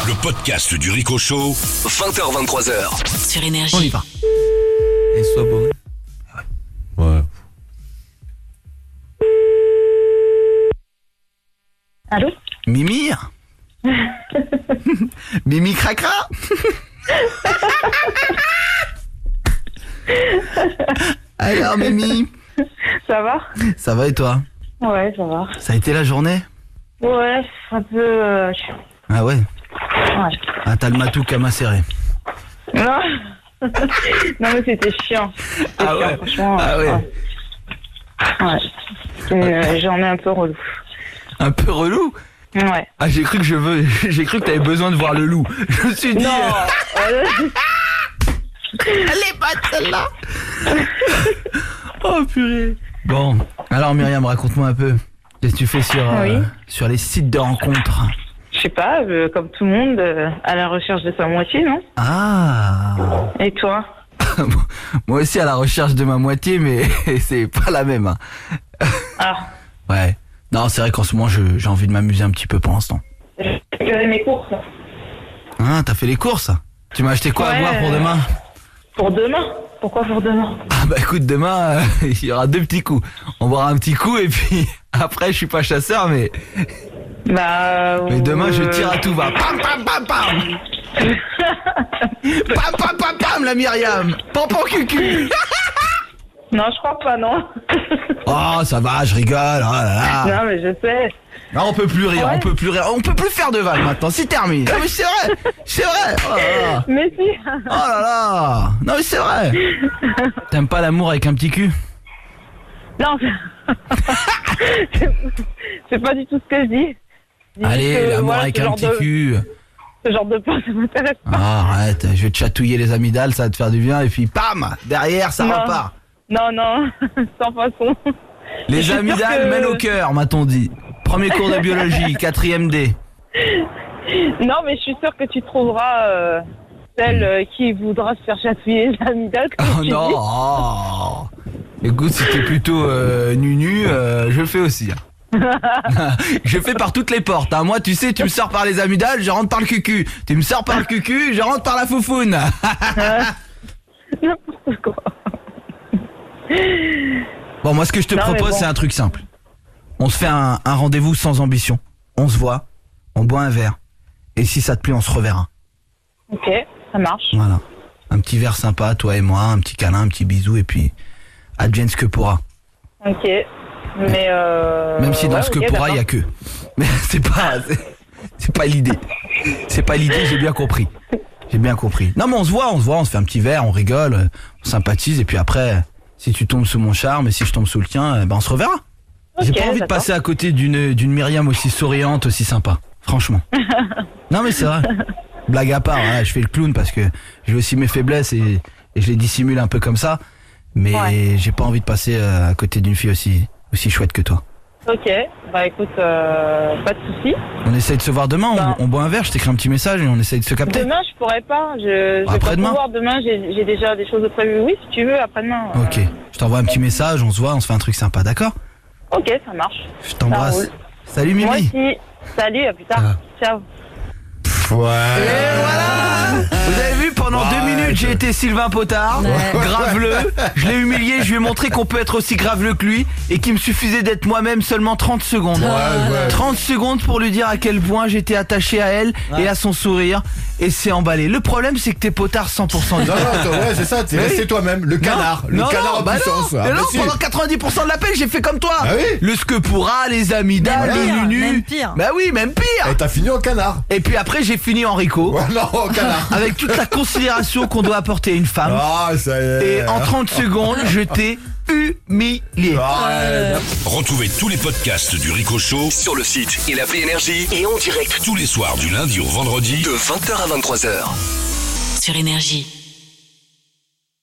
Le podcast du Rico Show, 20h-23h. Sur Énergie. On y va. Et sois beau. Ouais. Allô? Mimi Mimi Cracra. Alors Mimi, Ça va? ça va et toi? Ouais, ça va. Ça a été la journée? Ouais, un peu chiant. Ah ouais. Ouais. Ah, t'as le matou qu'à macérer. Non. Non, mais c'était chiant. C'était Ah chiant, ouais. franchement. Ah ouais. Ouais. J'en ai un peu relou. Un peu relou. Ouais. Ah, j'ai cru que t'avais besoin de voir le loup. Je me suis dit. Non. Elle est pas celle-là. Oh purée. Bon, alors Myriam, raconte-moi un peu. Qu'est-ce que tu fais Oui. sur les sites de rencontres? Je sais pas, comme tout le monde, à la recherche de sa moitié, non? Ah. Et toi? Moi aussi à la recherche de ma moitié, mais c'est pas la même. Hein. Ah. Ouais. Non, c'est vrai qu'en ce moment, j'ai envie de m'amuser un petit peu pour l'instant. J'ai fait mes courses. Ah, t'as fait les courses? Tu m'as acheté quoi à Ouais. boire pour demain? Pour demain? Pourquoi pour demain? Ah bah écoute, demain, il y aura 2 petits coups. On boira un petit coup et puis après, je suis pas chasseur, mais demain, je tire à tout va. Pam, pam, pam, pam. Pam, pam, pam, pam, la Myriam. Pam, pam, cucu. Non, je crois pas, non. Oh, ça va, je rigole. Oh là là. Non, mais je sais. Non, on peut plus rire, Ouais. on peut plus rire. On peut plus faire de vannes maintenant, c'est terminé. Non mais c'est vrai, c'est vrai. Oh là là. Mais si. Oh là là. Non mais c'est vrai. T'aimes pas l'amour avec un petit cul? Non, c'est pas du tout ce que je dis. Je dis Allez, que, l'amour voilà, avec ce un genre petit de- cul. Ce genre de plan, ça m'intéresse pas. Ah, arrête, je vais te chatouiller les amygdales, ça va te faire du bien et puis pam, derrière ça Non. repart. Non, non, sans façon. Je Les suis sûre amygdales que- mènent au cœur, m'a-t-on dit. Premier cours de biologie, 4e D. Non, mais je suis sûre que tu trouveras celle qui voudra se faire chatouiller les amygdales. Comme Oh tu non. dis. Oh. Écoute, si t'es plutôt nu-nu, je le fais aussi. Je fais par toutes les portes. Hein. Moi, tu sais, tu me sors par les amygdales, je rentre par le cucu. Tu me sors par le cucu, je rentre par la foufoune. N'importe quoi. Bon, moi, ce que je te Non, mais propose, bon. c'est un truc simple. On se fait un rendez-vous sans ambition. On se voit, on boit un verre. Et si ça te plaît, on se reverra. Ok, ça marche. Voilà. Un petit verre sympa, toi et moi, un petit câlin, un petit bisou, et puis advienne ce que pourra. Ok. Mais Même si dans ouais, ce que ok, pourra, il y a d'accord. que. Mais c'est pas l'idée. C'est pas l'idée, j'ai bien compris. J'ai bien compris. Non, mais on se voit, on se fait un petit verre, on rigole, on sympathise, et puis après, si tu tombes sous mon charme et si je tombe sous le tien, ben on se reverra. J'ai Ok, pas envie de d'accord. passer à côté d'une Myriam aussi souriante, aussi sympa. Franchement. Non, mais c'est vrai. Blague à part, hein, je fais le clown parce que j'ai aussi mes faiblesses et je les dissimule un peu comme ça. Mais Ouais. j'ai pas envie de passer à côté d'une fille aussi chouette que toi. Ok, bah écoute, pas de soucis. On essaye de se voir demain, Bah. on boit un verre, je t'écris un petit message et on essaye de se capter. Demain, je pourrais pas. Je vais pas Après-demain pouvoir. Demain, j'ai déjà des choses de prévues. Oui, si tu veux, après-demain. Ok, je t'envoie un petit message, on se voit, on se fait un truc sympa, d'accord? Ok, ça marche. Je t'embrasse. roule. Salut Mimi. Moi aussi. Salut, à plus tard. Ciao. Ouais. Et voilà. Vous avez vu, pendant 2 minutes, j'ai été Sylvain Potard, graveleux. Je l'ai humilié, je lui ai montré qu'on peut être aussi graveleux que lui et qu'il me suffisait d'être moi-même seulement 30 secondes. ouais. 30 secondes pour lui dire à quel point j'étais attaché à elle et à son sourire. Et c'est emballé. Le problème, c'est que t'es potard 100% du Non, temps. non, ouais, c'est ça, t'es Mais resté oui. toi-même, le canard, le Non, canard non, en bah puissance. non, Ah, mais bah non, si. pendant 90% de l'appel, j'ai fait comme toi. Ah oui. Le ce que pourra, les amygdales, Mais le voilà. nu. Même pire. Bah oui, même pire. Et t'as fini en canard. Et puis après, j'ai fini en Rico. Ouais, non, en canard. Avec toute la considération qu'on doit apporter à une femme. Ah, ça y est. Et en 30 secondes, je t'ai humilié. Ah, ouais, Retrouvez tous les podcasts du Rico Show sur le site et l'appli Énergie et en direct tous les soirs du lundi au vendredi de 20h à 23h. Sur Énergie.